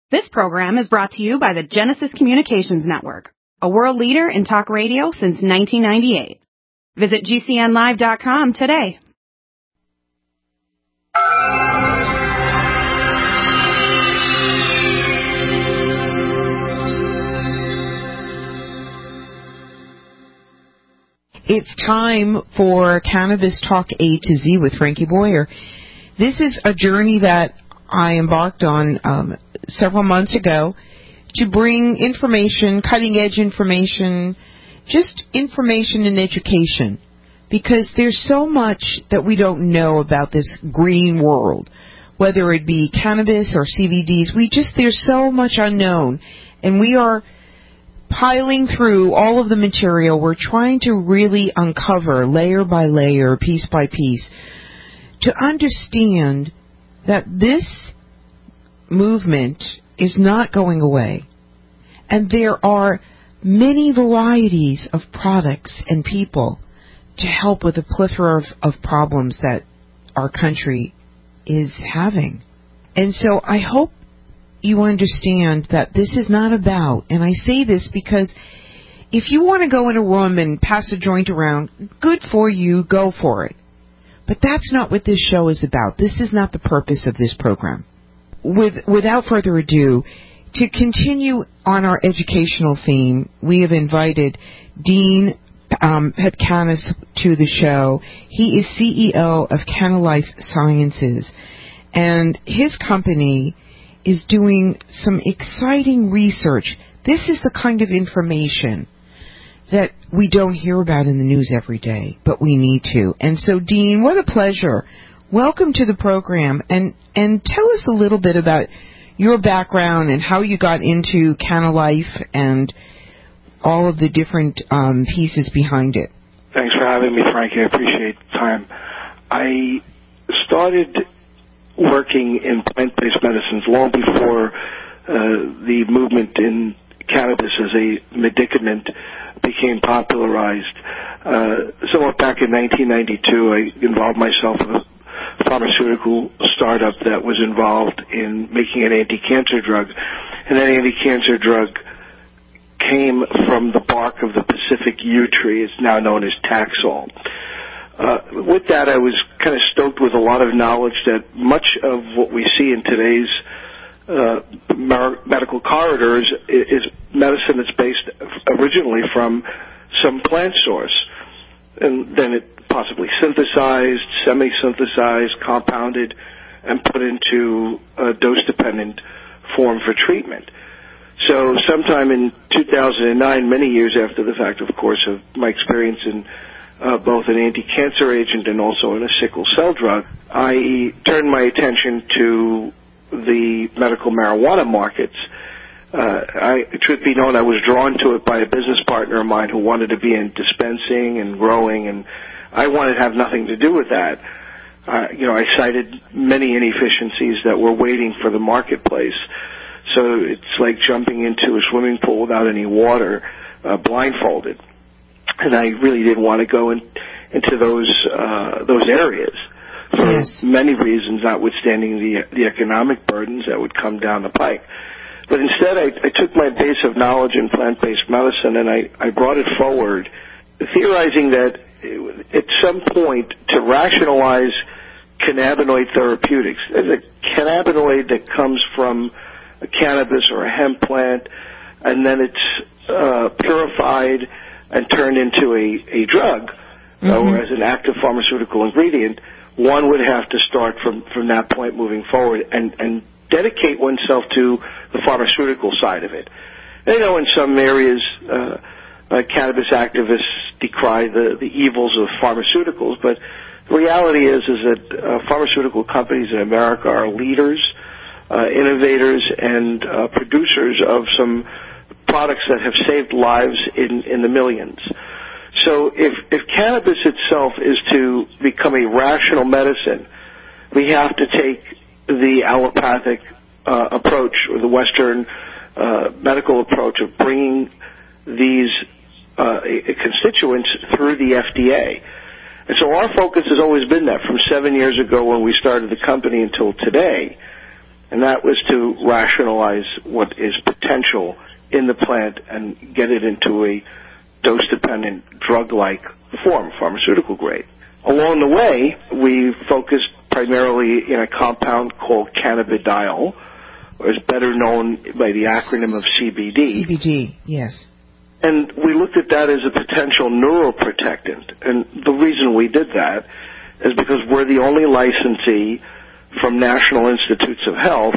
This program is brought to you by the Genesis Communications Network, a world leader in talk radio since 1998. Visit GCNlive.com today. It's time for Cannabis Talk A to Z with Frankie Boyer. This is a journey that I embarked on several months ago to bring information, cutting-edge information, just information and education, because there's so much that we don't know about this green world, whether it be cannabis or CBDs. There's so much unknown, and we are piling through all of the material. We're trying to really uncover layer by layer, piece by piece, to understand that this movement is not going away. And there are many varieties of products and people to help with a plethora of problems that our country is having. And so I hope you understand that this is not about, and I say this because if you want to go in a room and pass a joint around, good for you, go for it. But that's not what this show is about. This is not the purpose of this program. Without further ado, to continue on our educational theme, we have invited Dean Petkanas to the show. He is CEO of Canalife Sciences, and his company is doing some exciting research. This is the kind of information that we don't hear about in the news every day, but we need to. And so, Dean, what a pleasure. Welcome to the program, and tell us a little bit about your background and how you got into Canalife and all of the different pieces behind it. Thanks for having me, Frankie. I appreciate the time. I started working in plant-based medicines long before the movement in cannabis as a medicament became popularized. Somewhat back in 1992, I involved myself in a pharmaceutical startup that was involved in making an anti-cancer drug. And that anti-cancer drug came from the bark of the Pacific yew tree. It's now known as Taxol. With that, I was kind of stoked with a lot of knowledge that much of what we see in today's medical corridors is medicine that's based originally from some plant source. And then it possibly synthesized, semi-synthesized, compounded, and put into a dose-dependent form for treatment. So sometime in 2009, many years after the fact, of course, of my experience in both an anti-cancer agent and also in a sickle cell drug, I turned my attention to the medical marijuana markets. Truth be known, I was drawn to it by a business partner of mine who wanted to be in dispensing and growing, and I wanted to have nothing to do with that. I cited many inefficiencies that were waiting for the marketplace. So it's like jumping into a swimming pool without any water, blindfolded. And I really didn't want to go into those areas for many reasons, notwithstanding the economic burdens that would come down the pike. But instead, I took my base of knowledge in plant-based medicine and I brought it forward, theorizing that at some point to rationalize cannabinoid therapeutics. There's a cannabinoid that comes from a cannabis or a hemp plant, and then it's purified and turned into a drug or as an active pharmaceutical ingredient. One would have to start from that point moving forward and dedicate oneself to the pharmaceutical side of it. I know in some areas cannabis activists decry the evils of pharmaceuticals, but the reality is that pharmaceutical companies in America are leaders, innovators, and producers of some products that have saved lives in the millions. So if cannabis itself is to become a rational medicine, we have to take the allopathic approach, or the Western medical approach of bringing these constituents through the FDA. And so our focus has always been that from 7 years ago when we started the company until today, and that was to rationalize what is potential in the plant and get it into a dose-dependent drug-like form, pharmaceutical grade. Along the way, we focused primarily in a compound called cannabidiol, or is better known by the acronym of CBD. CBD, yes. And we looked at that as a potential neuroprotectant. And the reason we did that is because we're the only licensee from National Institutes of Health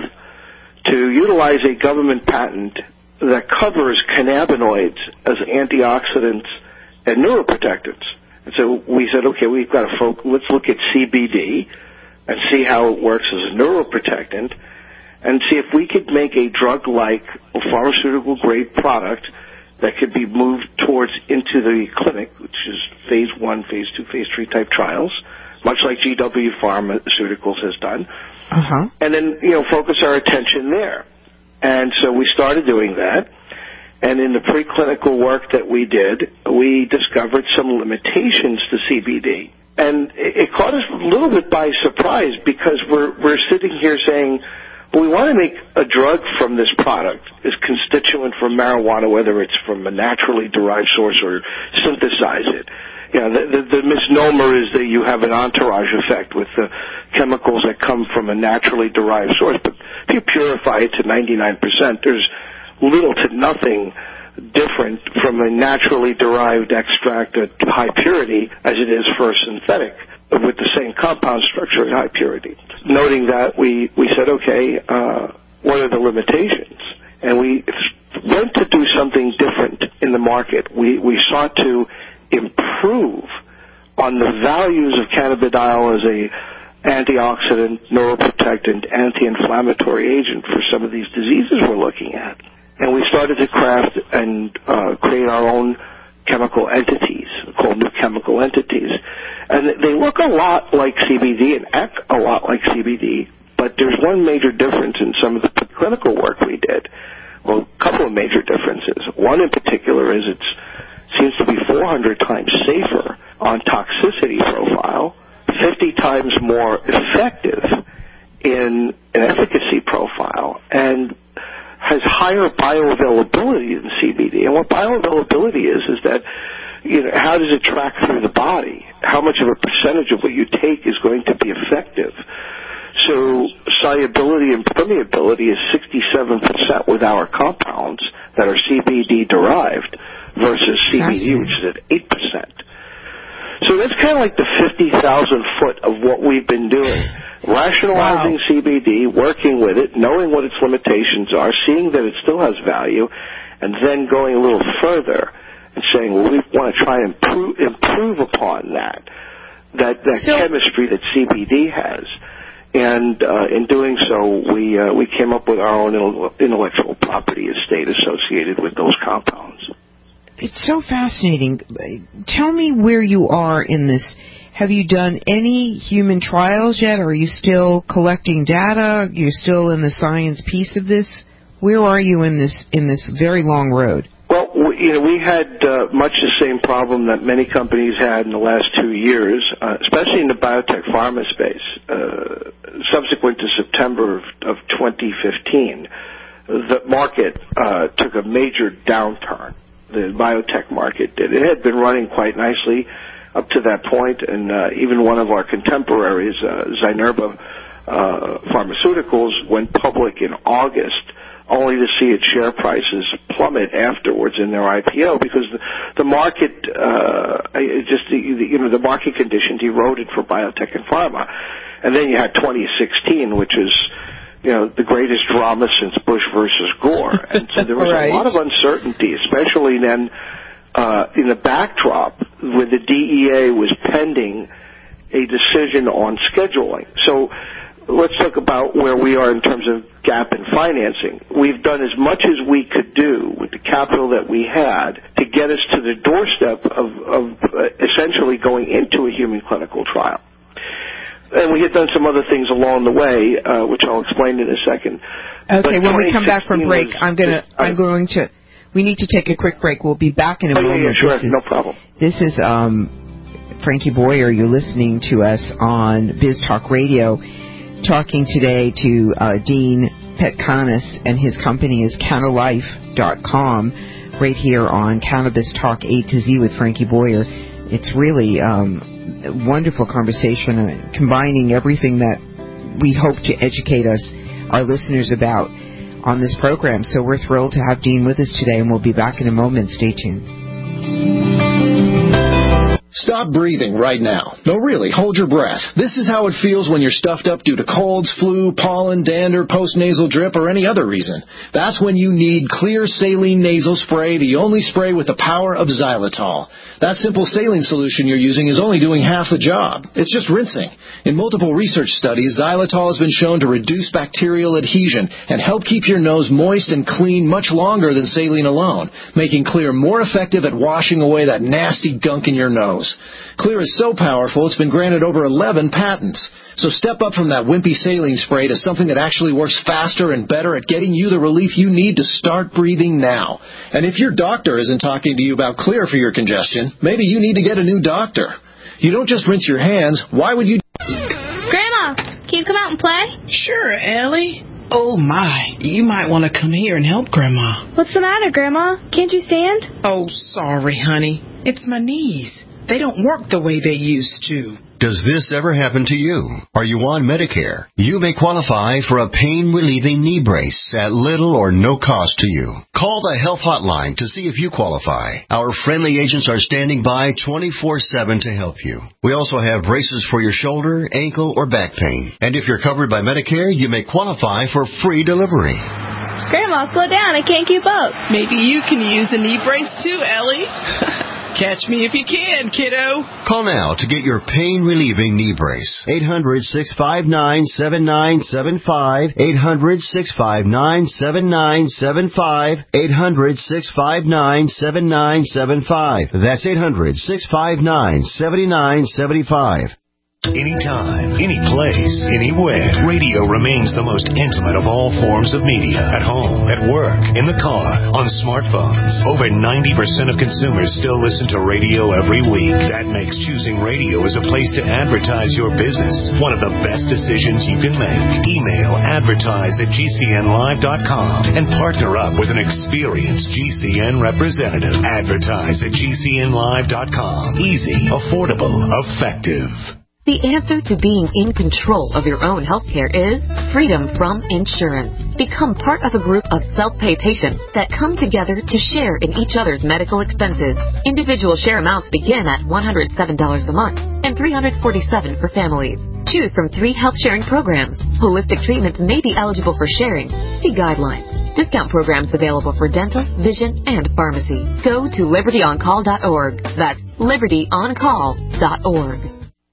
to utilize a government patent that covers cannabinoids as antioxidants and neuroprotectants. And so we said, okay, we've got to let's look at CBD and see how it works as a neuroprotectant and see if we could make a drug-like pharmaceutical-grade product that could be moved towards into the clinic, which is phase 1, phase 2, phase 3 type trials, much like GW Pharmaceuticals has done. And then, focus our attention there. And so we started doing that. And in the preclinical work that we did, we discovered some limitations to CBD. And it caught us a little bit by surprise because we're sitting here saying, well, we want to make a drug from this product, this constituent from marijuana, whether it's from a naturally derived source or synthesize it. The misnomer is that you have an entourage effect with the chemicals that come from a naturally derived source. But if you purify it to 99%, there's little to nothing different from a naturally derived extract at high purity as it is for a synthetic with the same compound structure at high purity. Noting that, we said, okay, what are the limitations? And we went to do something different in the market. We sought to improve on the values of cannabidiol as a antioxidant, neuroprotectant, anti-inflammatory agent for some of these diseases we're looking at. And we started to craft and create our own chemical entities called new chemical entities. And they look a lot like CBD and act a lot like CBD, but there's one major difference in some of the clinical work we did. Well, a couple of major differences. One in particular is it seems to be 400 times safer on toxicity profile, 50 times more effective in an efficacy profile, and has higher bioavailability than CBD. And what bioavailability is that, how does it track through the body? How much of a percentage of what you take is going to be effective? So solubility and permeability is 67% with our compounds that are CBD derived versus CBD, which is at 8%. So that's kind of like the 50,000 foot of what we've been doing. Rationalizing CBD, working with it, knowing what its limitations are, seeing that it still has value, and then going a little further and saying, well, we want to try and improve upon that chemistry that CBD has. And in doing so, we came up with our own intellectual property estate associated with those compounds. It's so fascinating. Tell me where you are in this. Have you done any human trials yet? Are you still collecting data? You're still in the science piece of this? Where are you in this very long road? Well, we had much the same problem that many companies had in the last 2 years, especially in the biotech pharma space. Subsequent to September of 2015, the market took a major downturn. The biotech market did. It had been running quite nicely up to that point, and even one of our contemporaries, Zynerba Pharmaceuticals, went public in August, only to see its share prices plummet afterwards in their IPO because the market, the market conditions eroded for biotech and pharma. And then you had 2016, which is the greatest drama since Bush versus Gore. And so there was a lot of uncertainty, especially then in the backdrop where the DEA was pending a decision on scheduling. So let's talk about where we are in terms of gap in financing. We've done as much as we could do with the capital that we had to get us to the doorstep of essentially going into a human clinical trial. And we had done some other things along the way, which I'll explain in a second. Okay, when we come back from break, we need to take a quick break. We'll be back in a moment. Yeah, sure, no problem. This is Frankie Boyer. You're listening to us on Biz Talk Radio. talking today to Dean Petkanis, and his company is CannaLife.com, right here on Cannabis Talk A to Z with Frankie Boyer. It's really a wonderful conversation, combining everything that we hope to educate our listeners about on this program. So we're thrilled to have Dean with us today, and we'll be back in a moment. Stay tuned. Stop breathing right now. No, really, hold your breath. This is how it feels when you're stuffed up due to colds, flu, pollen, dander, postnasal drip, or any other reason. That's when you need Clear Saline Nasal Spray, the only spray with the power of xylitol. That simple saline solution you're using is only doing half the job. It's just rinsing. In multiple research studies, xylitol has been shown to reduce bacterial adhesion and help keep your nose moist and clean much longer than saline alone, making Clear more effective at washing away that nasty gunk in your nose. Clear is so powerful, it's been granted over 11 patents. So step up from that wimpy saline spray to something that actually works faster and better at getting you the relief you need to start breathing now. And if your doctor isn't talking to you about Clear for your congestion, maybe you need to get a new doctor. You don't just rinse your hands. Why would you... Grandma, can you come out and play? Sure, Ellie. Oh, my. You might want to come here and help Grandma. What's the matter, Grandma? Can't you stand? Oh, sorry, honey. It's my knees. They don't work the way they used to. Does this ever happen to you? Are you on Medicare? You may qualify for a pain-relieving knee brace at little or no cost to you. Call the Health Hotline to see if you qualify. Our friendly agents are standing by 24/7 to help you. We also have braces for your shoulder, ankle, or back pain. And if you're covered by Medicare, you may qualify for free delivery. Grandma, slow down. I can't keep up. Maybe you can use a knee brace too, Ellie. Catch me if you can, kiddo. Call now to get your pain-relieving knee brace. 800-659-7975. 800-659-7975. 800-659-7975. That's 800-659-7975. Anytime, any place, anywhere. Radio remains the most intimate of all forms of media. At home, at work, in the car, on smartphones. Over 90% of consumers still listen to radio every week. That makes choosing radio as a place to advertise your business one of the best decisions you can make. Email advertise@gcnlive.com and partner up with an experienced GCN representative. Advertise@gcnlive.com. Easy, affordable, effective. The answer to being in control of your own healthcare is freedom from insurance. Become part of a group of self-pay patients that come together to share in each other's medical expenses. Individual share amounts begin at $107 a month and $347 for families. Choose from 3 health-sharing programs. Holistic treatments may be eligible for sharing. See guidelines. Discount programs available for dental, vision, and pharmacy. Go to libertyoncall.org. That's libertyoncall.org.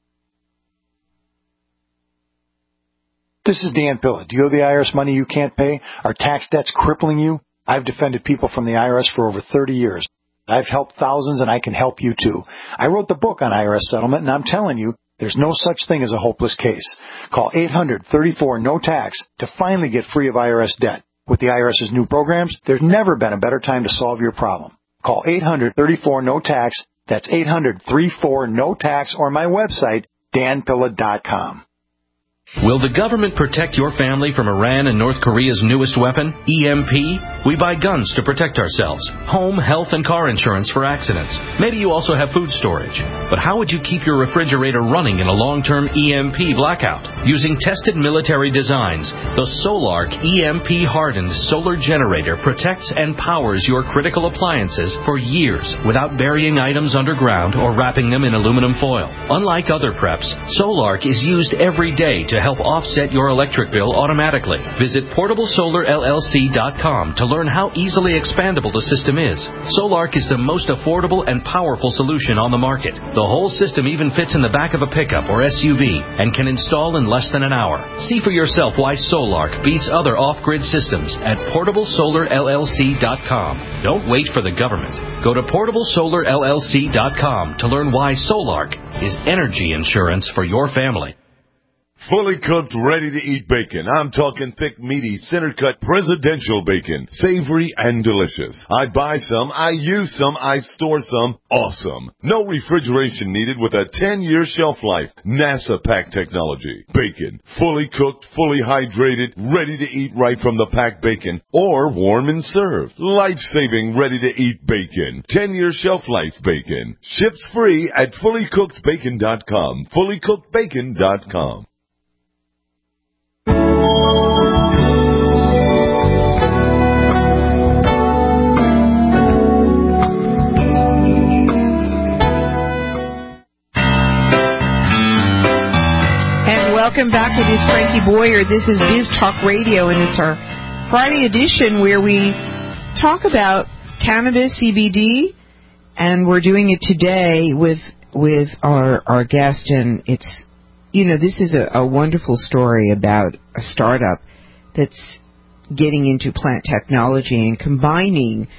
This is Dan Pilla. Do you owe the IRS money you can't pay? Are tax debts crippling you? I've defended people from the IRS for over 30 years. I've helped thousands, and I can help you too. I wrote the book on IRS settlement, and I'm telling you, there's no such thing as a hopeless case. Call 800-34-NO-TAX to finally get free of IRS debt. With the IRS's new programs, there's never been a better time to solve your problem. Call 800-34-NO-TAX. That's 800-34-NO-TAX, or my website, danpilla.com. Will the government protect your family from Iran and North Korea's newest weapon, EMP? We buy guns to protect ourselves, home, health, and car insurance for accidents. Maybe you also have food storage. But how would you keep your refrigerator running in a long-term EMP blackout? Using tested military designs, the Solark EMP-hardened solar generator protects and powers your critical appliances for years without burying items underground or wrapping them in aluminum foil. Unlike other preps, Solark is used every day to help offset your electric bill automatically. Visit PortableSolarLLC.com to learn how easily expandable the system is. Solark is the most affordable and powerful solution on the market. The whole system even fits in the back of a pickup or SUV and can install in less than an hour. See for yourself why Solark beats other off-grid systems at PortableSolarLLC.com. Don't wait for the government. Go to PortableSolarLLC.com to learn why Solark is energy insurance for your family. Fully cooked, ready-to-eat bacon. I'm talking thick, meaty, center-cut presidential bacon. Savory and delicious. I buy some, I use some, I store some. Awesome. No refrigeration needed with a 10-year shelf life. NASA pack technology. Bacon. Fully cooked, fully hydrated, ready to eat right from the packed bacon. Or warm and served. Life-saving, ready-to-eat bacon. 10-year shelf life bacon. Ships free at fullycookedbacon.com. Fullycookedbacon.com. Welcome back. It is Frankie Boyer. This is Biz Talk Radio, and it's our Friday edition where we talk about cannabis, CBD, and we're doing it today with our guest. And it's, this is a wonderful story about a startup that's getting into plant technology and combining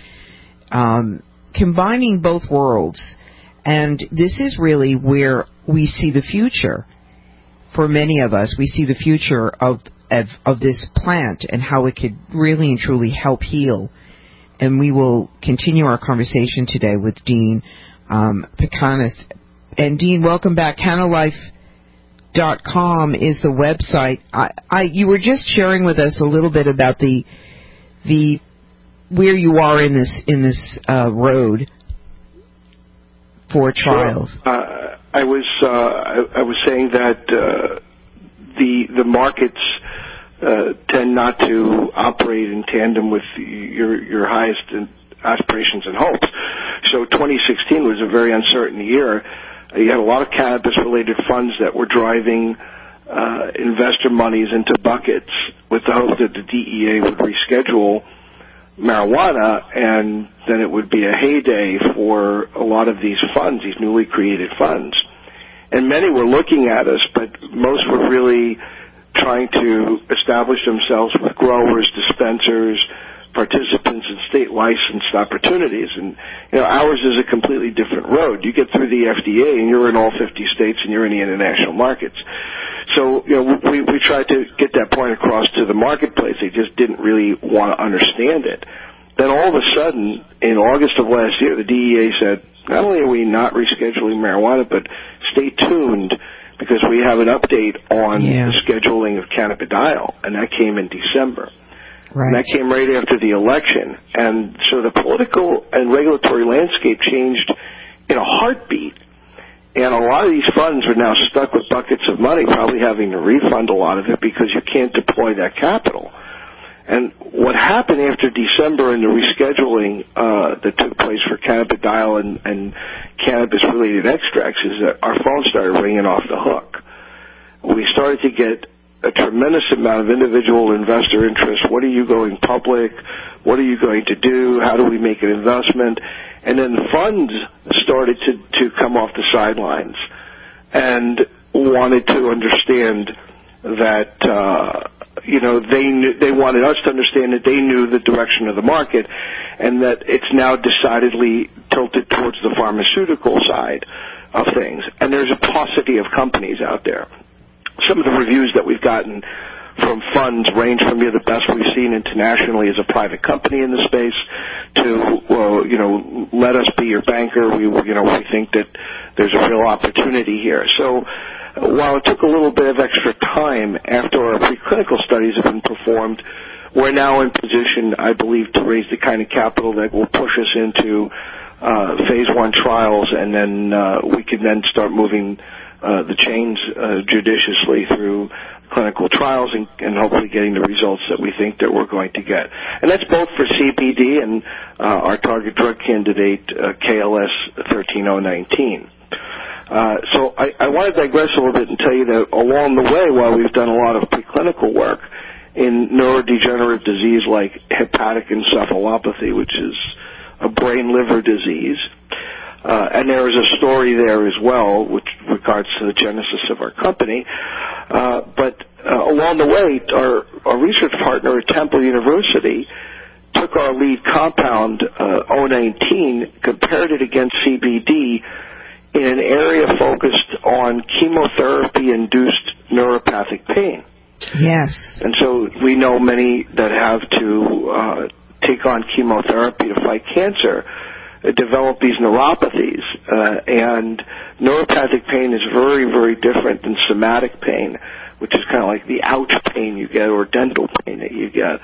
both worlds. And this is really where we see the future. For many of us, we see the future of this plant and how it could really and truly help heal. And we will continue our conversation today with Dean Pekanis. And Dean, welcome back. CannaLife.com is the website. You were just sharing with us a little bit about the where you are in this road for trials. Sure. I was saying that the markets tend not to operate in tandem with your highest aspirations and hopes. So 2016 was a very uncertain year. You had a lot of cannabis-related funds that were driving investor monies into buckets with the hope that the DEA would reschedule marijuana, and then it would be a heyday for a lot of these funds, these newly created funds. And many were looking at us, but most were really trying to establish themselves with growers, dispensers, participants in state licensed opportunities. And, ours is a completely different road. You get through the FDA and you're in all 50 states and you're in the international markets. So, we tried to get that point across to the marketplace. They just didn't really want to understand it. Then all of a sudden, in August of last year, the DEA said, not only are we not rescheduling marijuana, but stay tuned because we have an update on the scheduling of cannabidiol, and that came in December. Right. And that came right after the election. And so the political and regulatory landscape changed in a heartbeat. And a lot of these funds are now stuck with buckets of money, probably having to refund a lot of it because you can't deploy that capital. And what happened after December and the rescheduling that took place for cannabidiol and cannabis-related extracts is that our phones started ringing off the hook. We started to get a tremendous amount of individual investor interest. What are you going public? What are you going to do? How do we make an investment? And then the funds started to come off the sidelines and wanted to understand that, they wanted us to understand that they knew the direction of the market and that it's now decidedly tilted towards the pharmaceutical side of things. And there's a paucity of companies out there. Some of the reviews that we've gotten from funds range from the best we've seen internationally as a private company in the space to, let us be your banker. We think that there's a real opportunity here. So while it took a little bit of extra time after our preclinical studies have been performed, we're now in position, I believe, to raise the kind of capital that will push us into phase 1 trials, and then we can then start moving the chains judiciously through clinical trials and hopefully getting the results that we think that we're going to get. And that's both for CBD and our target drug candidate, KLS 13019. So I want to digress a little bit and tell you that along the way, while we've done a lot of preclinical work in neurodegenerative disease like hepatic encephalopathy, which is a brain-liver disease, and there is a story there as well, with regards to the genesis of our company. But along the way, our research partner at Temple University took our lead compound, 019, compared it against CBD in an area focused on chemotherapy-induced neuropathic pain. Yes. And so we know many that have to take on chemotherapy to fight cancer develop these neuropathies. And neuropathic pain is very, very different than somatic pain, which is kind of like the ouch pain you get or dental pain that you get,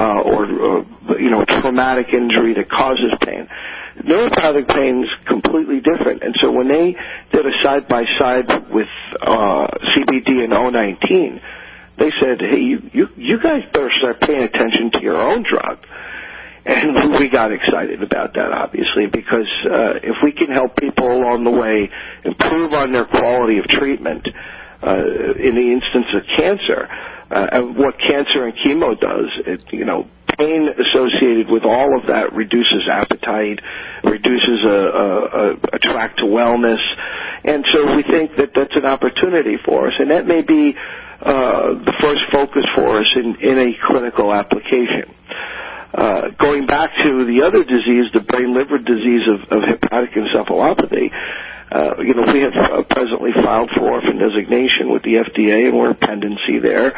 or traumatic injury that causes pain. Neuropathic pain is completely different. And so when they did a side-by-side with CBD and O19, they said, hey, you guys better start paying attention to your own drug. And we got excited about that, obviously, because if we can help people along the way improve on their quality of treatment in the instance of cancer, and what cancer and chemo does, pain associated with all of that reduces appetite, reduces a track to wellness, and so we think that that's an opportunity for us, and that may be the first focus for us in a clinical application. Going back to the other disease, the brain-liver disease of hepatic encephalopathy, we have presently filed for orphan designation with the FDA, and we're in pendency there.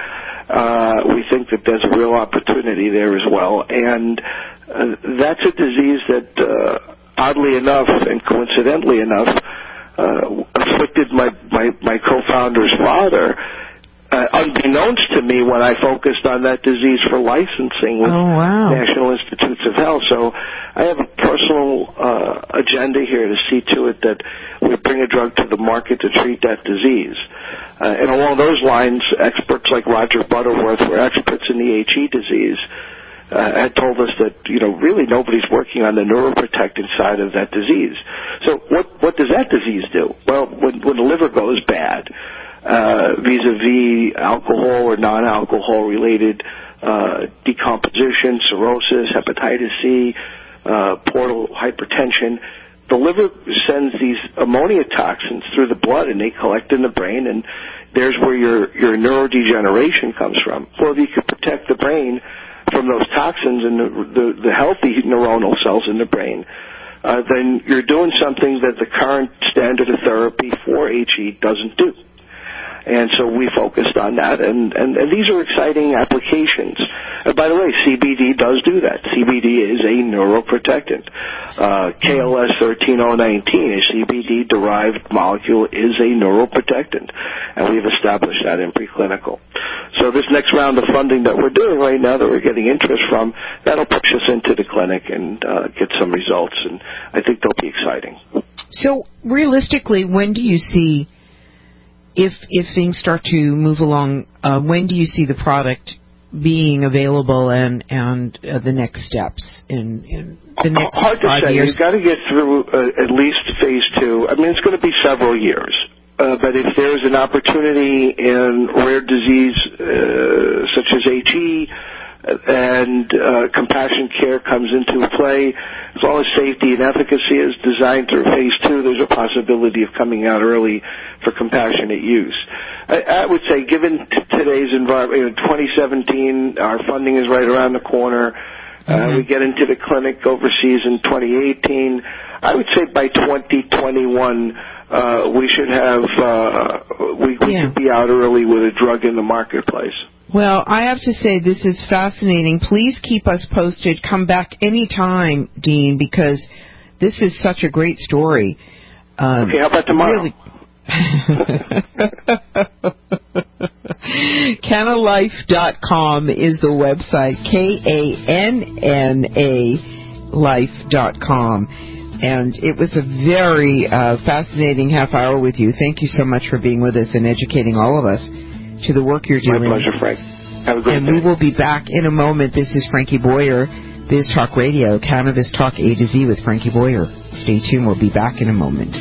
We think that there's a real opportunity there as well, and that's a disease that, oddly enough and coincidentally enough, afflicted my co-founder's father. Unbeknownst to me when I focused on that disease for licensing with National Institutes of Health. So I have a personal agenda here to see to it that we bring a drug to the market to treat that disease. And along those lines, experts like Roger Butterworth, who are experts in the HE disease, had told us that, really nobody's working on the neuroprotectant side of that disease. So what does that disease do? Well, when the liver goes bad, vis-a-vis alcohol or non-alcohol related decomposition, cirrhosis, hepatitis C, portal hypertension, the liver sends these ammonia toxins through the blood and they collect in the brain, and there's where your neurodegeneration comes from. Well, if you could protect the brain from those toxins and the healthy neuronal cells in the brain, then you're doing something that the current standard of therapy for HE doesn't do. And so we focused on that, and these are exciting applications. And by the way, CBD does do that. CBD is a neuroprotectant. KLS 13019, a CBD-derived molecule, is a neuroprotectant, and we've established that in preclinical. So this next round of funding that we're doing right now that we're getting interest from, that'll push us into the clinic and get some results, and I think they'll be exciting. So realistically, when do you see... If things start to move along, when do you see the product being available and the next steps in the next 5 years? Hard to say. You've got to get through at least phase 2. I mean, it's going to be several years. But if there's an opportunity in rare disease such as HE and compassion care comes into play, as long as safety and efficacy is designed through phase 2, there's a possibility of coming out early for compassionate use. I would say, given today's environment, 2017, our funding is right around the corner. We get into the clinic overseas in 2018. I would say by 2021, we should have, we could be out early with a drug in the marketplace. Well, I have to say this is fascinating. Please keep us posted. Come back anytime, Dean, because this is such a great story. Okay, how about tomorrow? Really. Canalife.com is the website, KANNA life.com. And it was a very fascinating half hour with you. Thank you so much for being with us and educating all of us to the work you're doing. My pleasure, Frank. Have a great day. And we will be back in a moment. This is Frankie Boyer, Biz Talk Radio, Cannabis Talk A to Z with Frankie Boyer. Stay tuned. We'll be back in a moment.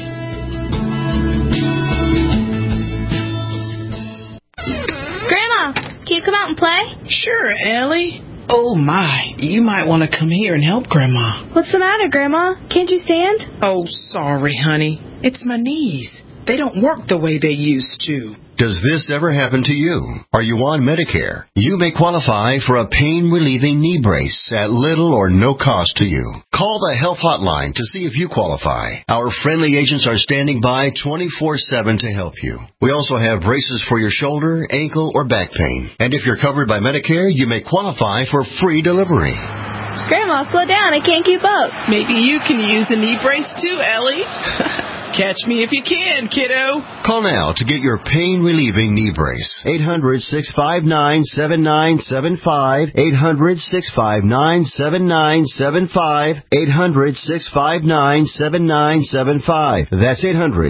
Grandma, can you come out and play? Sure, Ellie. Oh, my. You might want to come here and help Grandma. What's the matter, Grandma? Can't you stand? Oh, sorry, honey. It's my knees. They don't work the way they used to. Does this ever happen to you? Are you on Medicare? You may qualify for a pain-relieving knee brace at little or no cost to you. Call the Health Hotline to see if you qualify. Our friendly agents are standing by 24/7 to help you. We also have braces for your shoulder, ankle, or back pain. And if you're covered by Medicare, you may qualify for free delivery. Grandma, slow down. I can't keep up. Maybe you can use a knee brace too, Ellie. Catch me if you can, kiddo. Call now to get your pain-relieving knee brace. 800-659-7975. 800-659-7975. 800-659-7975. That's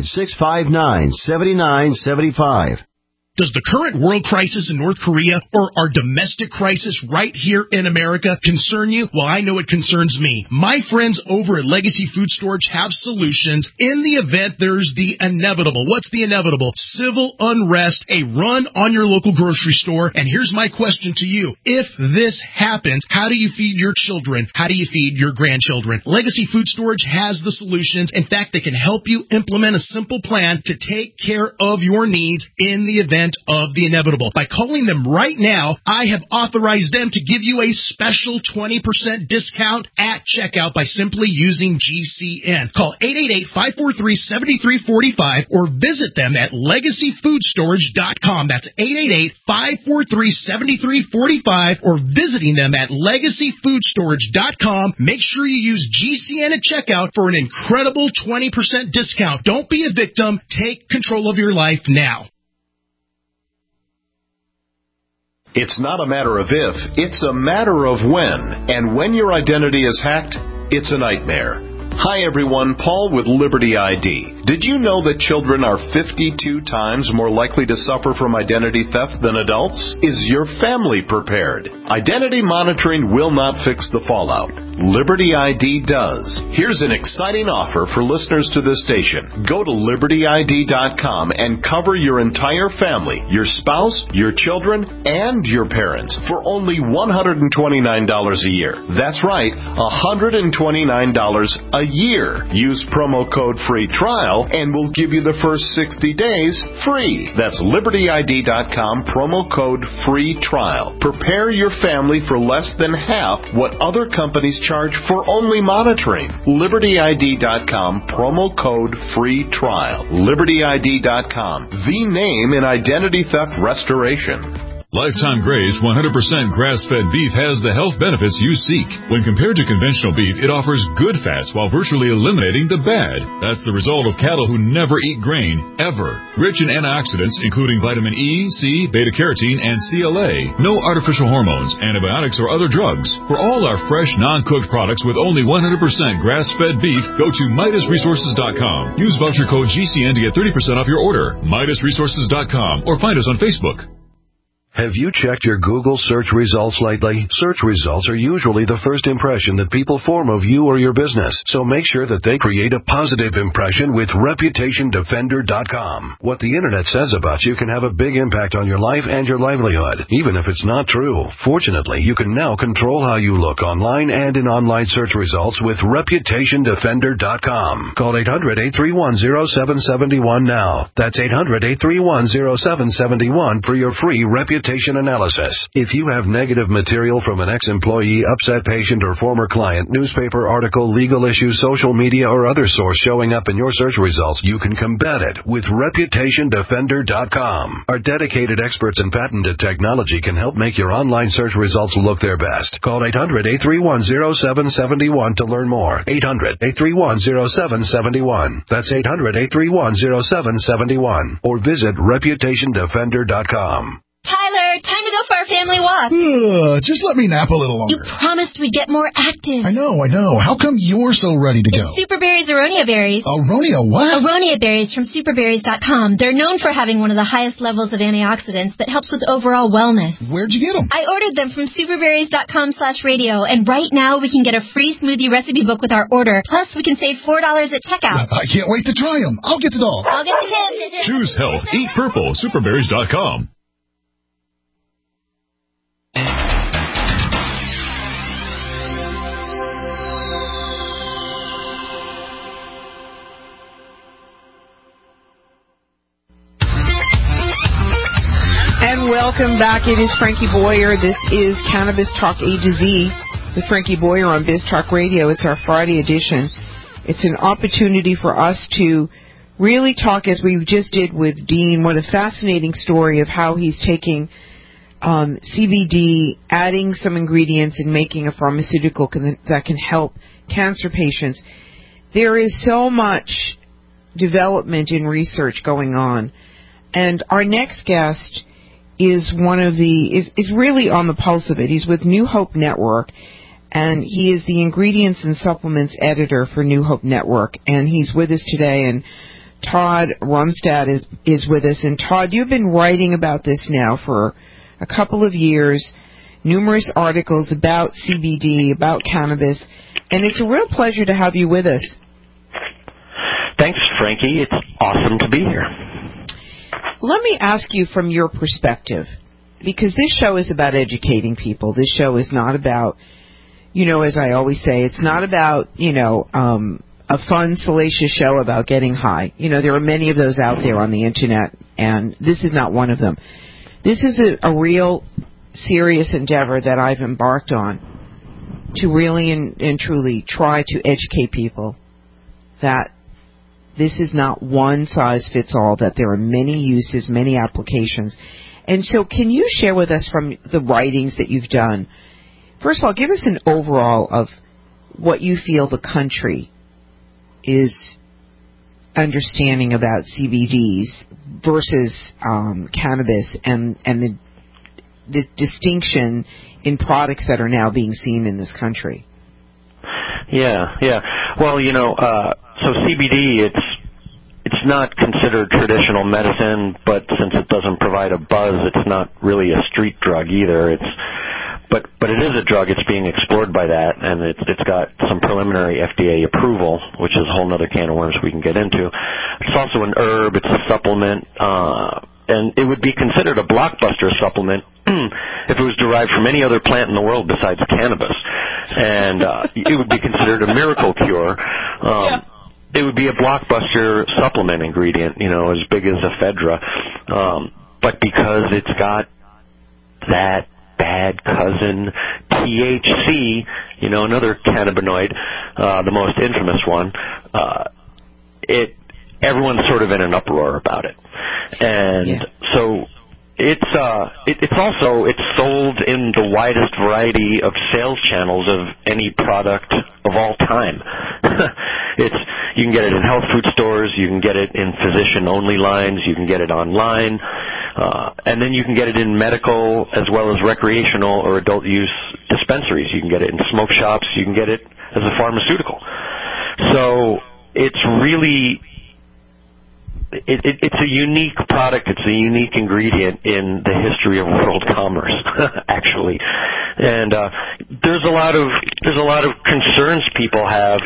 800-659-7975. Does the current world crisis in North Korea or our domestic crisis right here in America concern you? Well, I know it concerns me. My friends over at Legacy Food Storage have solutions in the event there's the inevitable. What's the inevitable? Civil unrest, a run on your local grocery store. And here's my question to you. If this happens, how do you feed your children? How do you feed your grandchildren? Legacy Food Storage has the solutions. In fact, they can help you implement a simple plan to take care of your needs in the event of the inevitable. By calling them right now, I have authorized them to give you a special 20% discount at checkout by simply using GCN. Call 888-543-7345 or visit them at LegacyFoodStorage.com. That's 888-543-7345 or visiting them at LegacyFoodStorage.com. Make sure you use GCN at checkout for an incredible 20% discount. Don't be a victim. Take control of your life now. It's not a matter of if, it's a matter of when. And when your identity is hacked, it's a nightmare. Hi everyone, Paul with Liberty ID. Did you know that children are 52 times more likely to suffer from identity theft than adults? Is your family prepared? Identity monitoring will not fix the fallout. Liberty ID does. Here's an exciting offer for listeners to this station. Go to LibertyID.com and cover your entire family, your spouse, your children, and your parents for only $129 a year. That's right, $129 a year. Use promo code free trial and we'll give you the first 60 days free. That's LibertyID.com, promo code free trial. Prepare your family for less than half what other companies charge for only monitoring. LibertyID.com, promo code free trial. LibertyID.com, the name in identity theft restoration. Lifetime Graze 100% grass-fed beef has the health benefits you seek. When compared to conventional beef, it offers good fats while virtually eliminating the bad. That's the result of cattle who never eat grain, ever. Rich in antioxidants, including vitamin E, C, beta-carotene, and CLA. No artificial hormones, antibiotics, or other drugs. For all our fresh, non-cooked products with only 100% grass-fed beef, go to MidasResources.com. Use voucher code GCN to get 30% off your order. MidasResources.com or find us on Facebook. Have you checked your Google search results lately? Search results are usually the first impression that people form of you or your business, so make sure that they create a positive impression with ReputationDefender.com. What the Internet says about you can have a big impact on your life and your livelihood, even if it's not true. Fortunately, you can now control how you look online and in online search results with ReputationDefender.com. Call 800-831-0771 now. That's 800-831-0771 for your free reputation analysis. If you have negative material from an ex-employee, upset patient, or former client, newspaper article, legal issue, social media, or other source showing up in your search results, you can combat it with ReputationDefender.com. Our dedicated experts in patented technology can help make your online search results look their best. Call 800-831-0771 to learn more. 800-831-0771. That's 800-831-0771. Or visit ReputationDefender.com. Tyler, time to go for our family walk. Just let me nap a little longer. You promised we'd get more active. I know. How come you're so ready to go? It's Superberry's Aronia berries. Aronia what? Aronia berries from Superberries.com. They're known for having one of the highest levels of antioxidants that helps with overall wellness. Where'd you get them? I ordered them from Superberries.com/radio, and right now we can get a free smoothie recipe book with our order. Plus, we can save $4 at checkout. I can't wait to try them. I'll get the dog. I'll get the kids. Choose health. Eat purple. Superberries.com. Welcome back. It is Frankie Boyer. This is Cannabis Talk A to Z with Frankie Boyer on Biz Talk Radio. It's our Friday edition. It's an opportunity for us to really talk, as we just did with Dean, what a fascinating story of how he's taking CBD, adding some ingredients and making a pharmaceutical that can help cancer patients. There is so much development in research going on. And our next guest is is really on the pulse of it. He's with New Hope Network, and he is the ingredients and supplements editor for New Hope Network, and he's with us today. And Todd Rumstad is with us. And Todd, you've been writing about this now for a couple of years, numerous articles about CBD, about cannabis, and it's a real pleasure to have you with us. Thanks, Frankie. It's awesome to be here. Let me ask you from your perspective, because this show is about educating people. This show is not about, as I always say, it's not about, a fun, salacious show about getting high. There are many of those out there on the Internet, and this is not one of them. This is a real serious endeavor that I've embarked on to really and truly try to educate people that this is not one size fits all, that there are many uses, many applications. And so can you share with us from the writings that you've done, first of all, give us an overall of what you feel the country is understanding about CBDs versus cannabis and the distinction in products that are now being seen in this country. Yeah. Well, so CBD, it's not considered traditional medicine, but since it doesn't provide a buzz, it's not really a street drug either. But it is a drug. It's being explored by that, and it's got some preliminary FDA approval, which is a whole other can of worms we can get into. It's also an herb. It's a supplement, and it would be considered a blockbuster supplement if it was derived from any other plant in the world besides cannabis, and it would be considered a miracle cure. It would be a blockbuster supplement ingredient, as big as ephedra, but because it's got that bad cousin THC, another cannabinoid, the most infamous one, everyone's sort of in an uproar about it. And so it's sold in the widest variety of sales channels of any product of all time. You can get it in health food stores, you can get it in physician-only lines, you can get it online, and then you can get it in medical as well as recreational or adult use dispensaries. You can get it in smoke shops, you can get it as a pharmaceutical. So it's really... It's a unique product. It's a unique ingredient in the history of world commerce, actually. And there's a lot of concerns people have.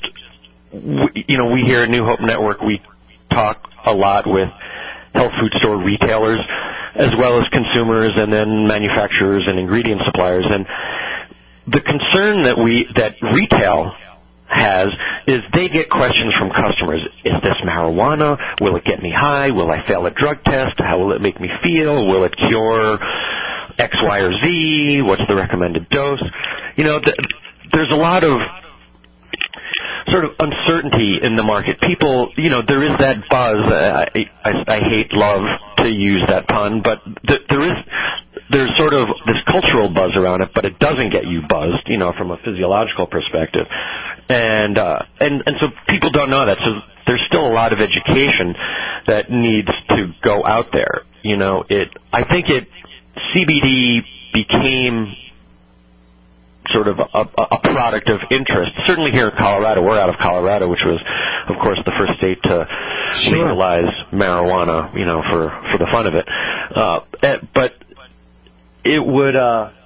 We here at New Hope Network, we talk a lot with health food store retailers as well as consumers and then manufacturers and ingredient suppliers. And the concern that retail has is they get questions from customers. Is this marijuana? Will it get me high? Will I fail a drug test? How will it make me feel? Will it cure X, Y, or Z? What's the recommended dose? There's a lot of sort of uncertainty in the market. People, there is that buzz. I love to use that pun, but there's sort of this cultural buzz around it, but it doesn't get you buzzed, from a physiological perspective. And so people don't know that. So there's still a lot of education that needs to go out there. I think CBD became sort of a product of interest. Certainly here in Colorado, we're out of Colorado, which was, of course, the first state to legalize marijuana, for the fun of it. But it would,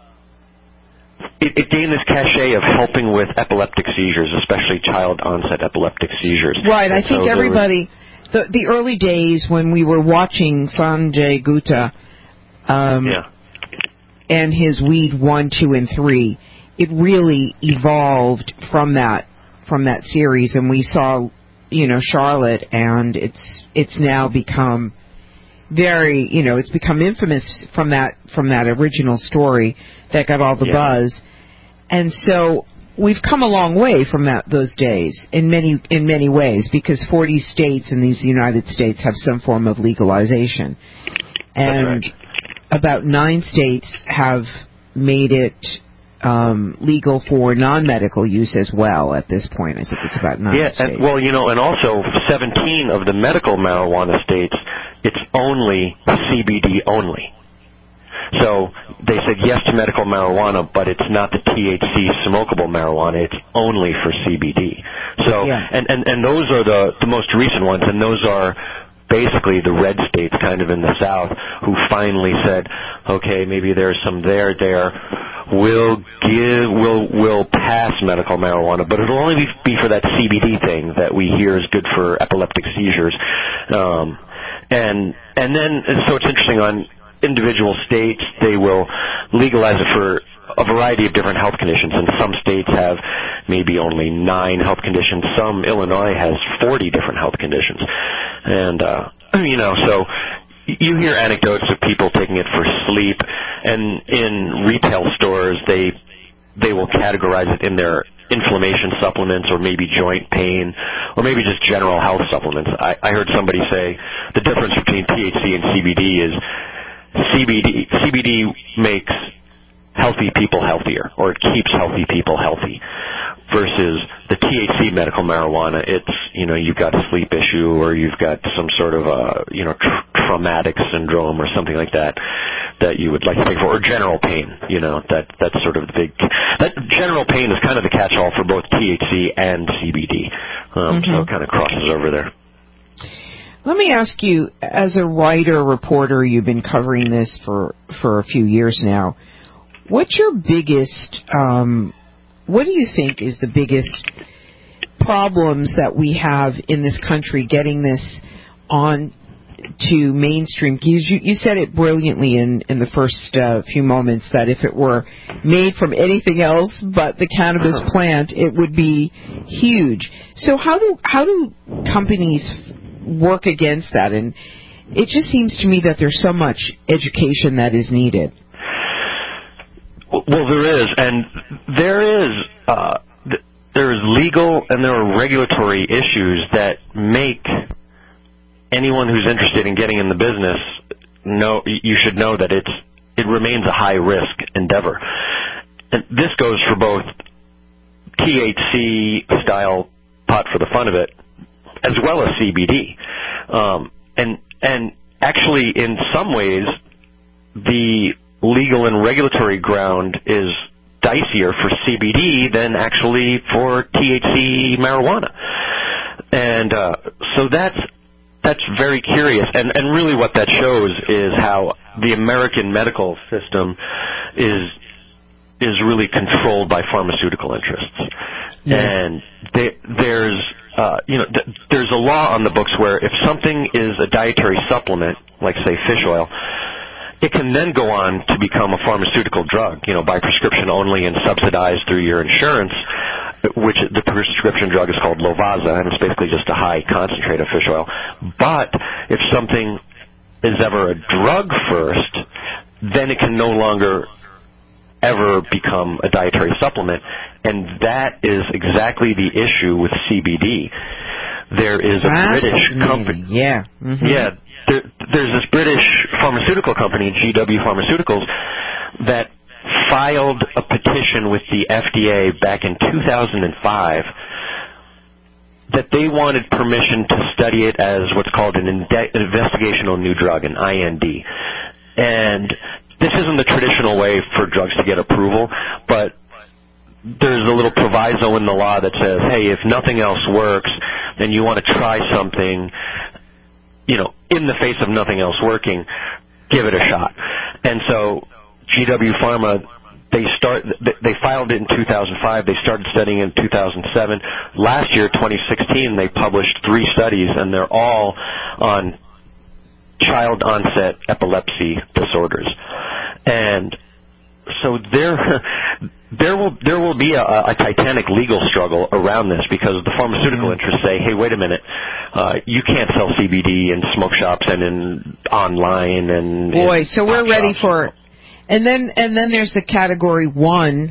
it gained this cachet of helping with epileptic seizures, especially child-onset epileptic seizures. Right. I think everybody, the early days when we were watching Sanjay Gupta, and his weed 1, 2, and 3, it really evolved from that series, and we saw, Charlotte, and it's now become very, it's become infamous from that original story that got all the buzz. And so we've come a long way from those days in many ways, because 40 states in these United States have some form of legalization. And about 9 states have made it legal for non-medical use as well at this point. I think it's about 9 states. And, well, and also 17 of the medical marijuana states, it's only CBD only. So they said yes to medical marijuana, but it's not the THC smokable marijuana. It's only for CBD. So, and those are the most recent ones, and those are basically the red states kind of in the South who finally said, okay, maybe there's some there. We'll pass medical marijuana, but it'll only be for that CBD thing that we hear is good for epileptic seizures. And then, so it's interesting, on individual states, they will legalize it for a variety of different health conditions, and some states have maybe only 9 health conditions. Illinois has 40 different health conditions. And, so you hear anecdotes of people taking it for sleep, and in retail stores, they will categorize it in their inflammation supplements, or maybe joint pain, or maybe just general health supplements. I heard somebody say the difference between THC and CBD is CBD makes healthy people healthier, or it keeps healthy people healthy, versus the THC medical marijuana. It's, you've got a sleep issue, or you've got some sort of traumatic syndrome or something like that you would like to take for, or general pain. That's sort of the big. That general pain is kind of the catch-all for both THC and CBD. So it kind of crosses over there. Let me ask you, as a writer, reporter, you've been covering this for a few years now. What's your biggest, what do you think is the biggest problems that we have in this country getting this on to mainstream? You said it brilliantly in the first few moments, that if it were made from anything else but the cannabis plant, it would be huge. So how do companies work against that? And it just seems to me that there's so much education that is needed. Well, there is, and there is legal and there are regulatory issues that make anyone who's interested in getting in the business you should know that it remains a high risk endeavor. And this goes for both THC style pot for the fun of it, as well as CBD. And actually, in some ways, the legal and regulatory ground is dicier for CBD than actually for THC marijuana. And so that's very curious. And really what that shows is how the American medical system is really controlled by pharmaceutical interests. Yes. And there's a law on the books where if something is a dietary supplement, like say fish oil, it can then go on to become a pharmaceutical drug, by prescription only and subsidized through your insurance, which the prescription drug is called Lovaza, and it's basically just a high concentrate of fish oil. But if something is ever a drug first, then it can no longer ever become a dietary supplement, and that is exactly the issue with CBD. There is a British company. Yeah. Mm-hmm. Yeah. There's this British pharmaceutical company, GW Pharmaceuticals, that filed a petition with the FDA back in 2005 that they wanted permission to study it as what's called an investigational new drug, an IND. And this isn't the traditional way for drugs to get approval, but there's a little proviso in the law that says, hey, if nothing else works, then you want to try something, in the face of nothing else working, give it a shot. And so GW Pharma, they filed it in 2005. They started studying it in 2007. Last year, 2016, they published 3 studies, and they're all on child-onset epilepsy disorders. And so there will be a titanic legal struggle around this because the pharmaceutical interests say, hey, wait a minute, you can't sell CBD in smoke shops and in online and so we're ready for, and then there's the category 1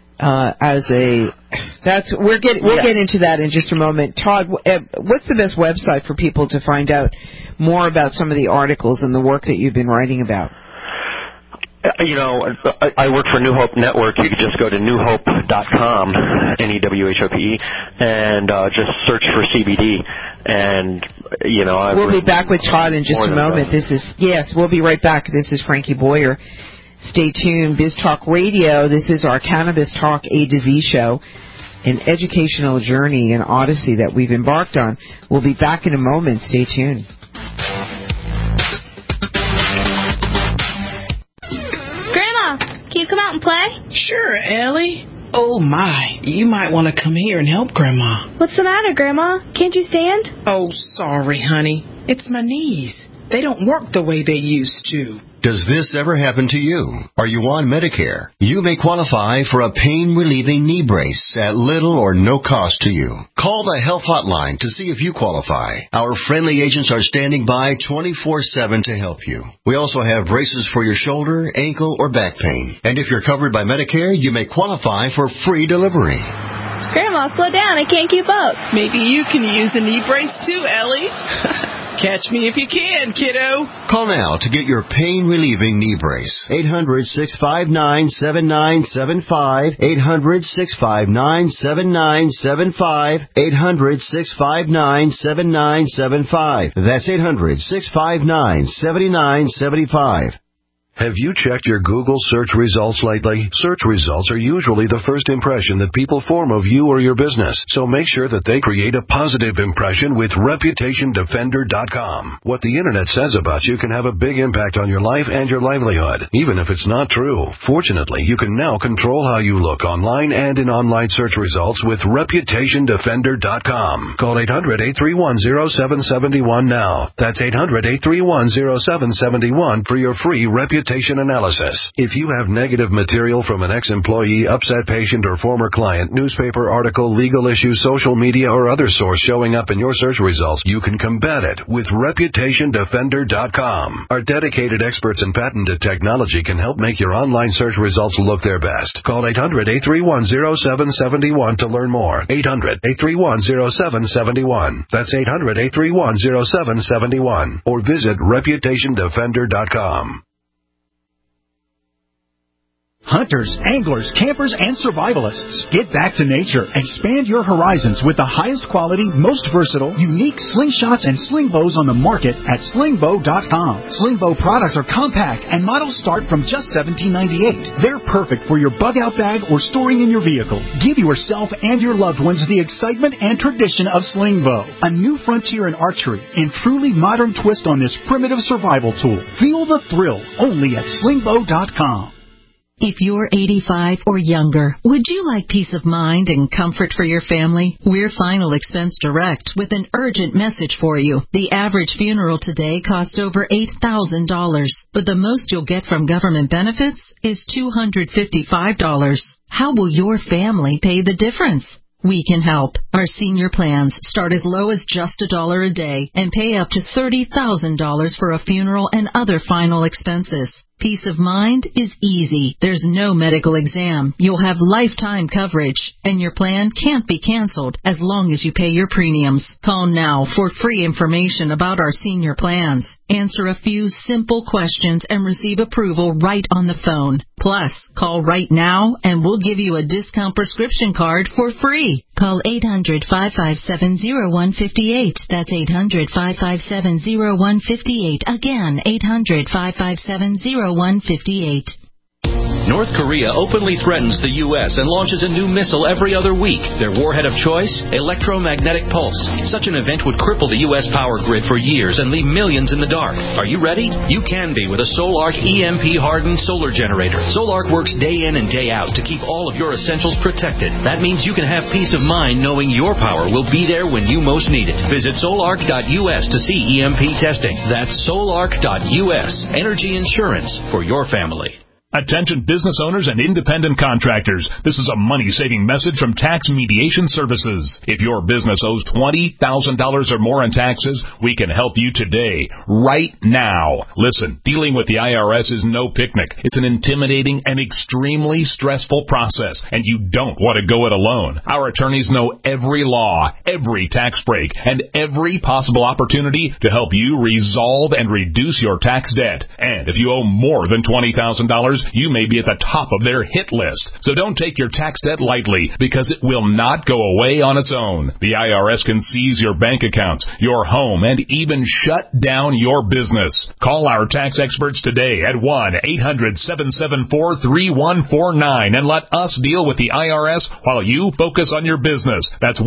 we'll get into that in just a moment. Todd, what's the best website for people to find out more about some of the articles and the work that you've been writing about? I work for New Hope Network. You could just go to newhope.com, NEWHOPE, and just search for CBD. And, we'll be back with Todd in just a moment. We'll be right back. This is Frankie Boyer. Stay tuned. Biz Talk Radio. This is our Cannabis Talk A to Z show, an educational journey, an odyssey that we've embarked on. We'll be back in a moment. Stay tuned. Can you come out and play? Sure, Ellie. Oh, my. You might want to come here and help Grandma. What's the matter, Grandma? Can't you stand? Oh, sorry, honey. It's my knees. They don't work the way they used to. Does this ever happen to you? Are you on Medicare? You may qualify for a pain-relieving knee brace at little or no cost to you. Call the Health Hotline to see if you qualify. Our friendly agents are standing by 24/7 to help you. We also have braces for your shoulder, ankle, or back pain. And if you're covered by Medicare, you may qualify for free delivery. Grandma, slow down. I can't keep up. Maybe you can use a knee brace too, Ellie. Catch me if you can, kiddo. Call now to get your pain-relieving knee brace. 800-659-7975. 800-659-7975. 800-659-7975. That's 800-659-7975. Have you checked your Google search results lately? Search results are usually the first impression that people form of you or your business, so make sure that they create a positive impression with ReputationDefender.com. What the Internet says about you can have a big impact on your life and your livelihood, even if it's not true. Fortunately, you can now control how you look online and in online search results with ReputationDefender.com. Call 800-831-0771 now. That's 800-831-0771 for your free reputation analysis. If you have negative material from an ex-employee, upset patient, or former client, newspaper article, legal issue, social media, or other source showing up in your search results, you can combat it with ReputationDefender.com. Our dedicated experts in patented technology can help make your online search results look their best. Call 800-831-0771 to learn more. 800-831-0771. That's 800-831-0771. Or visit ReputationDefender.com. Hunters, anglers, campers, and survivalists. Get back to nature. Expand your horizons with the highest quality, most versatile, unique slingshots and sling bows on the market at slingbow.com. Slingbow products are compact and models start from just $17.98. They're perfect for your bug-out bag or storing in your vehicle. Give yourself and your loved ones the excitement and tradition of Slingbow, a new frontier in archery and truly modern twist on this primitive survival tool. Feel the thrill only at slingbow.com. If you're 85 or younger, would you like peace of mind and comfort for your family? We're Final Expense Direct with an urgent message for you. The average funeral today costs over $8,000, but the most you'll get from government benefits is $255. How will your family pay the difference? We can help. Our senior plans start as low as just $1 a day and pay up to $30,000 for a funeral and other final expenses. Peace of mind is easy. There's no medical exam. You'll have lifetime coverage, and your plan can't be canceled as long as you pay your premiums. Call now for free information about our senior plans. Answer a few simple questions and receive approval right on the phone. Plus, call right now and we'll give you a discount prescription card for free. Call 800-557-0158. That's 800-557-0158. Again, 800-557-0158. North Korea openly threatens the U.S. and launches a new missile every other week. Their warhead of choice? Electromagnetic pulse. Such an event would cripple the U.S. power grid for years and leave millions in the dark. Are you ready? You can be with a Solark EMP-hardened solar generator. Solark works day in and day out to keep all of your essentials protected. That means you can have peace of mind knowing your power will be there when you most need it. Visit solark.us to see EMP testing. That's solark.us. Energy insurance for your family. Attention business owners and independent contractors. This is a money-saving message from Tax Mediation Services. If your business owes $20,000 or more in taxes, we can help you today, right now. Listen, dealing with the IRS is no picnic. It's an intimidating and extremely stressful process, and you don't want to go it alone. Our attorneys know every law, every tax break, and every possible opportunity to help you resolve and reduce your tax debt. And if you owe more than $20,000, you may be at the top of their hit list. So don't take your tax debt lightly, because it will not go away on its own. The IRS can seize your bank accounts, your home, and even shut down your business. Call our tax experts today at 1-800-774-3149 and let us deal with the IRS while you focus on your business. That's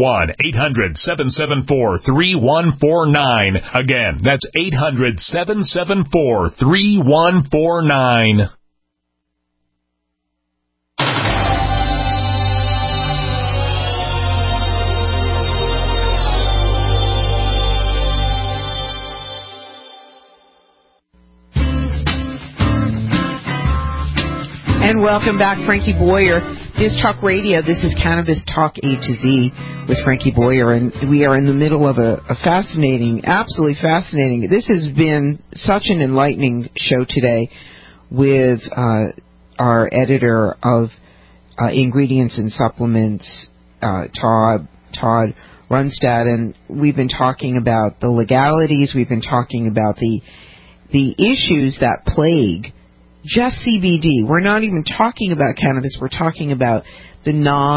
1-800-774-3149. Again, that's 800-774-3149. And welcome back, Frankie Boyer. This Talk Radio. This is Cannabis Talk A to Z with Frankie Boyer, and we are in the middle of a fascinating, absolutely fascinating. This has been such an enlightening show today with our editor of Ingredients and Supplements, Todd Runstad, and we've been talking about the legalities. We've been talking about the issues that plague just CBD. We're not even talking about cannabis. We're talking about the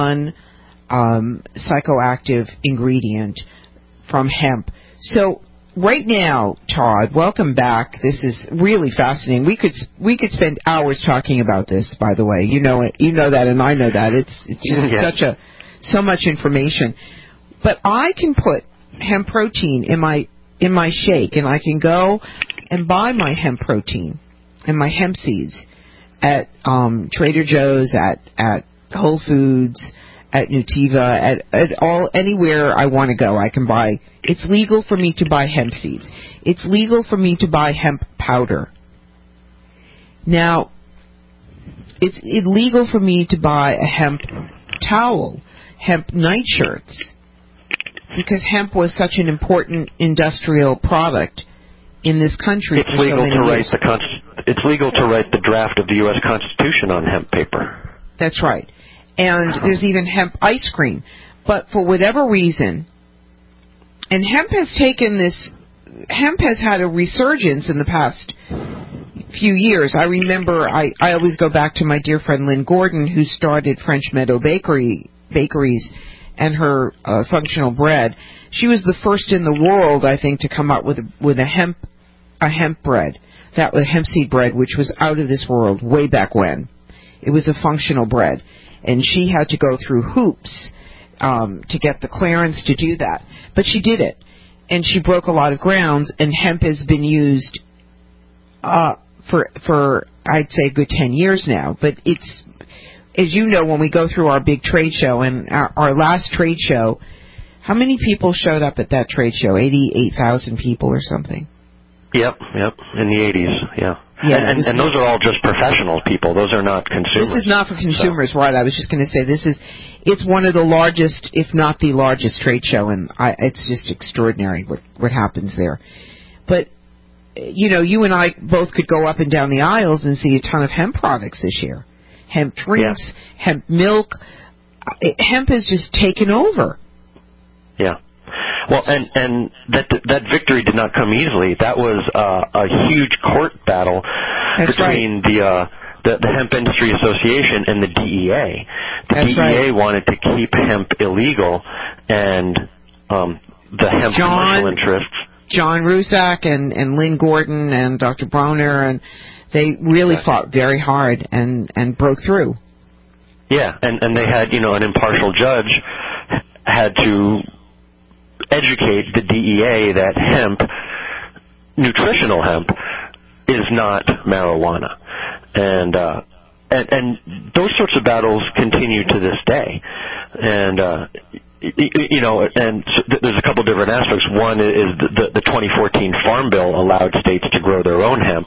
non-psychoactive ingredient from hemp. So right now, Todd, welcome back. This is really fascinating. We could spend hours talking about this, by the way. You know that, and I know that. It's just so much information. But I can put hemp protein in my shake, and I can go and buy my hemp protein and my hemp seeds at Trader Joe's, at Whole Foods, at Nutiva, at anywhere I want to go. I can buy. It's legal for me to buy hemp seeds. It's legal for me to buy hemp powder. Now, it's illegal for me to buy a hemp towel, hemp nightshirts, because hemp was such an important industrial product in this country for so many years. It's legal to write the draft of the U.S. Constitution on hemp paper. That's right. And there's even hemp ice cream. But for whatever reason, and hemp has had a resurgence in the past few years. I remember, I always go back to my dear friend Lynn Gordon, who started French Meadow Bakeries and her functional bread. She was the first in the world, I think, to come up with a hemp bread. That was hemp seed bread, which was out of this world way back when. It was a functional bread. And she had to go through hoops to get the clearance to do that. But she did it. And she broke a lot of grounds, and hemp has been used for I'd say a good 10 years now. But it's, as you know, when we go through our big trade show, and our last trade show, how many people showed up at that trade show? 88,000 people or something. Yep, in the 80s, yeah. And those are all just professional people. Those are not consumers. This is not for consumers, right? I was just going to say it's one of the largest, if not the largest trade show, and it's just extraordinary what happens there. But, you and I both could go up and down the aisles and see a ton of hemp products this year. Hemp drinks, hemp milk. Hemp has just taken over. Yeah. Well, and that victory did not come easily. That was a huge court battle between the Hemp Industry Association and the DEA. The DEA wanted to keep hemp illegal, and the hemp commercial interests. John Rusak and Lynn Gordon and Dr. Broner, and they really fought very hard and broke through. Yeah, and they had, an impartial judge had to educate the DEA that hemp, nutritional hemp, is not marijuana, and those sorts of battles continue to this day, and and there's a couple different aspects. One is the 2014 Farm Bill allowed states to grow their own hemp,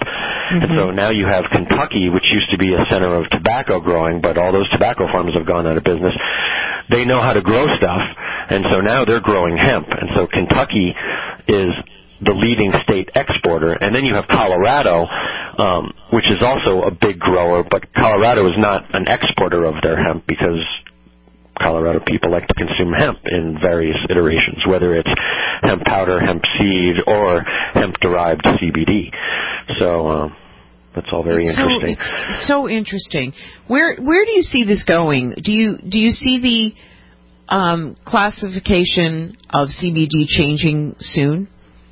And so now you have Kentucky, which used to be a center of tobacco growing, but all those tobacco farmers have gone out of business. They know how to grow stuff, and so now they're growing hemp. And so Kentucky is the leading state exporter. And then you have Colorado, which is also a big grower, but Colorado is not an exporter of their hemp because Colorado people like to consume hemp in various iterations, whether it's hemp powder, hemp seed, or hemp-derived CBD. So that's all very interesting. It's so interesting. Where do you see this going? Do you see the classification of CBD changing soon?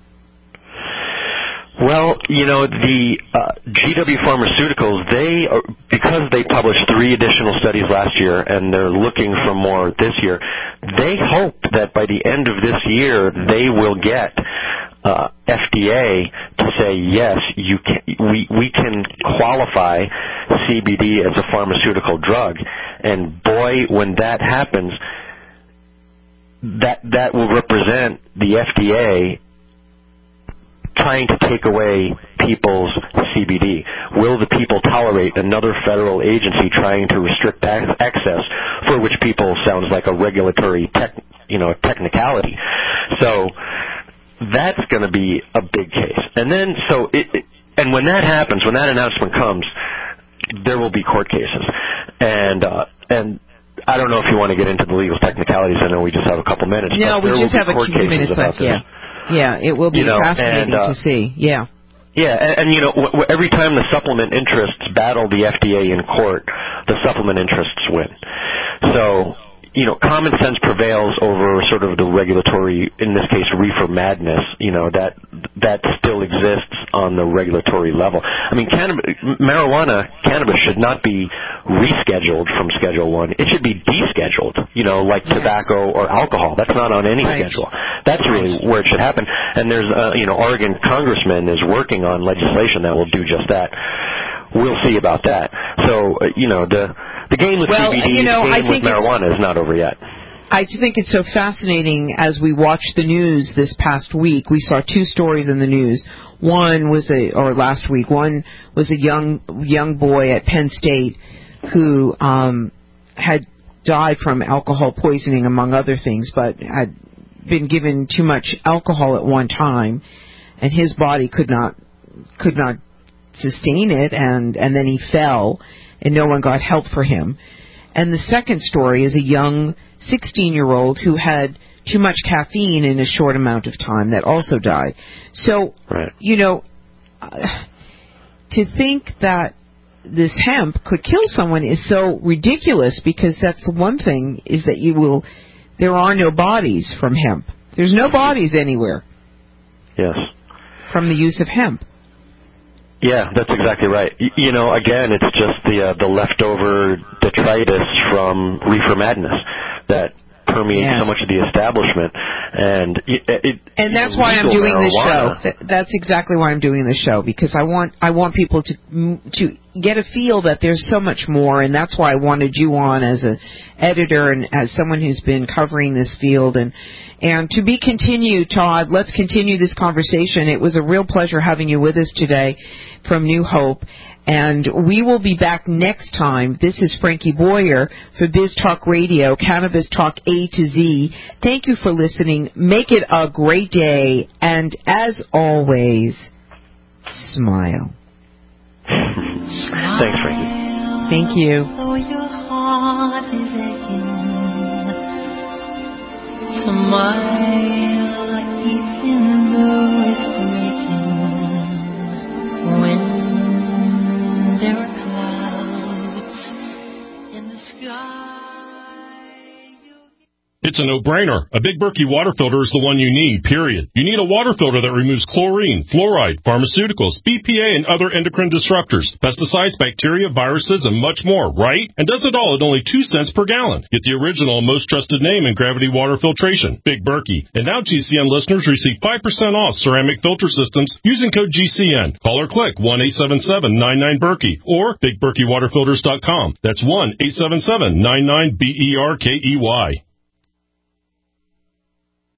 Well, the GW Pharmaceuticals, because they published 3 additional studies last year and they're looking for more this year, they hope that by the end of this year they will get FDA to say, yes, we can qualify CBD as a pharmaceutical drug. And boy, when that happens, that will represent the FDA trying to take away people's CBD. Will the people tolerate another federal agency trying to restrict access, for which people sounds like a regulatory technicality? So that's going to be a big case. And then and when that happens, when that announcement comes, there will be court cases. And I don't know if you want to get into the legal technicalities. I know we just have a couple minutes. No, we just have a few minutes left. Yeah, it will be fascinating to see. Yeah. Yeah, and every time the supplement interests battle the FDA in court, the supplement interests win. So, common sense prevails over sort of the regulatory, in this case, reefer madness, that still exists on the regulatory level. I mean, cannabis should not be rescheduled from Schedule 1. It should be descheduled, like tobacco or alcohol. That's not on any schedule. That's really where it should happen. And there's, Oregon congressman is working on legislation that will do just that. We'll see about that. So, the game with CBD, the game with marijuana is not over yet. I think it's so fascinating as we watched the news this past week. We saw 2 stories in the news. One was last week. One was a young boy at Penn State who had died from alcohol poisoning, among other things, but had been given too much alcohol at one time, and his body could not sustain it, and then he fell, and no one got help for him. And the second story is a young 16-year-old who had too much caffeine in a short amount of time that also died. So, to think that this hemp could kill someone is so ridiculous, because that's the one thing, is that there are no bodies from hemp. There's no bodies anywhere. Yes. From the use of hemp. Yeah, that's exactly right. Again, it's just the leftover detritus from reefer madness that permeates so much of the establishment, and that's why I'm doing this show. That's exactly why I'm doing this show, because I want people to get a feel that there's so much more, and that's why I wanted you on as an editor and as someone who's been covering this field. And to be continued, Todd. Let's continue this conversation. It was a real pleasure having you with us today from New Hope. And we will be back next time. This is Frankie Boyer for Biz Talk Radio, Cannabis Talk A to Z. Thank you for listening. Make it a great day. And as always, smile. Thanks, Frankie. Thank you. Though your heart is aching, smile even though it's breaking. When there are clouds in the sky. It's a no-brainer. A Big Berkey water filter is the one you need, period. You need a water filter that removes chlorine, fluoride, pharmaceuticals, BPA, and other endocrine disruptors, pesticides, bacteria, viruses, and much more, right? And does it all at only 2 cents per gallon. Get the original and most trusted name in gravity water filtration, Big Berkey. And now GCN listeners receive 5% off ceramic filter systems using code GCN. Call or click 1-877-99-BERKEY or BigBerkeyWaterFilters.com. That's 1-877-99-BERKEY.